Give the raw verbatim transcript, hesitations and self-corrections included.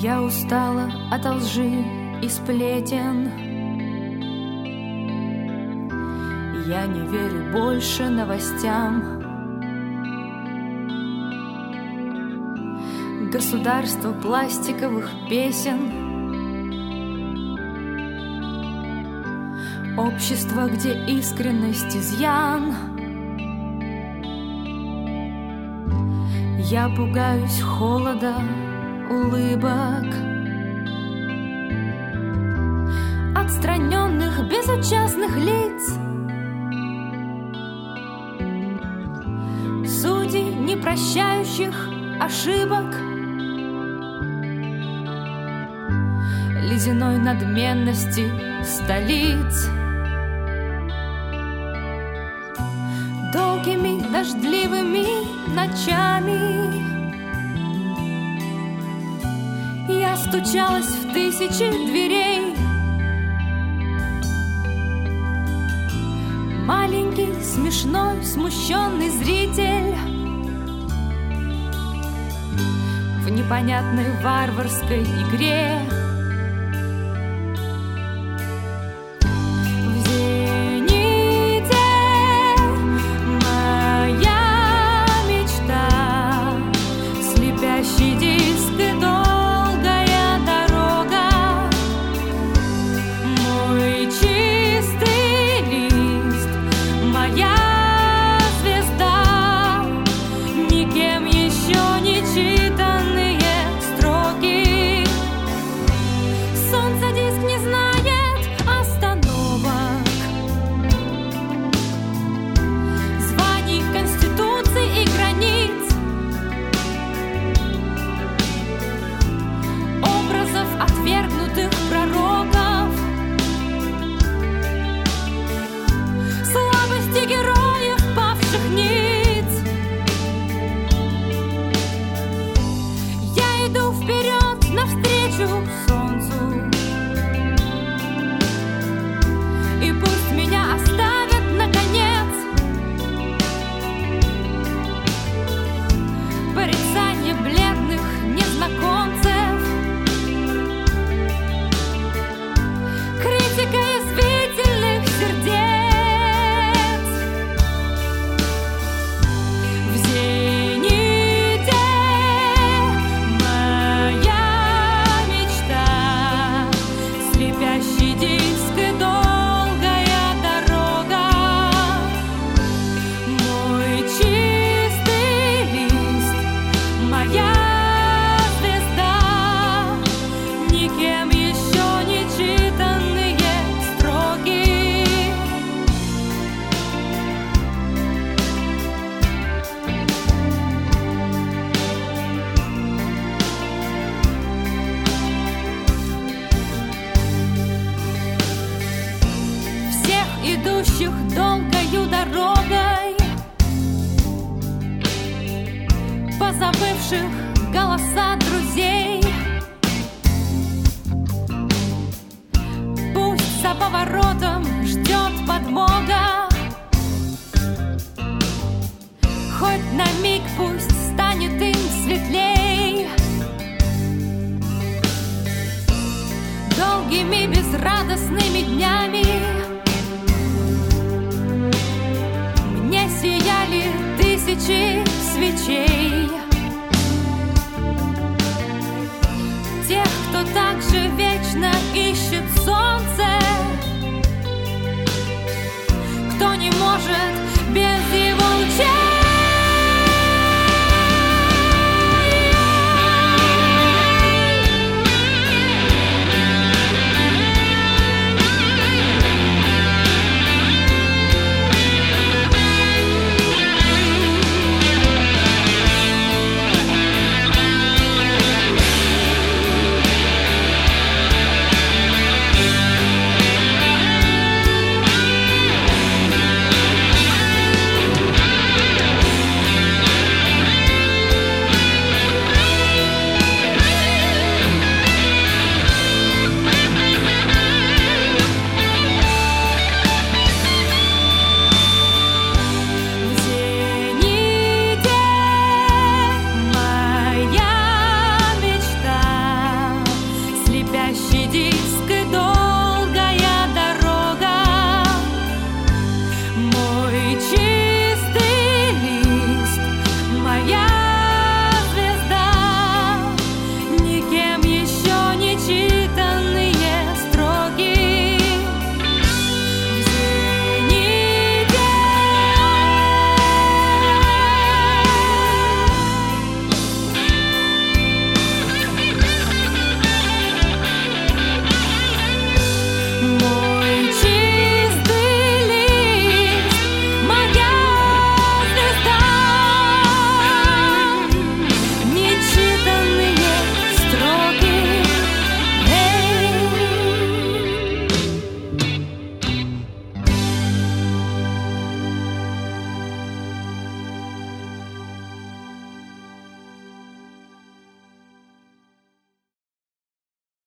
Я устала от лжи и сплетен. Я не верю больше новостям. Государство пластиковых песен, общество, где искренность изъян. Я пугаюсь холода, улыбок, отстраненных, безучастных лиц, судей, не прощающих ошибок, ледяной надменности столиц. Долгими дождливыми ночами я стучалась в тысячи дверей. Маленький, смешной, смущенный зритель в непонятной варварской игре. Долгою дорогой, позабывших голоса друзей. Пусть за поворотом ждет подмога, хоть на миг пусть станет им светлей. Долгими безрадостными днями сияли тысячи свечей.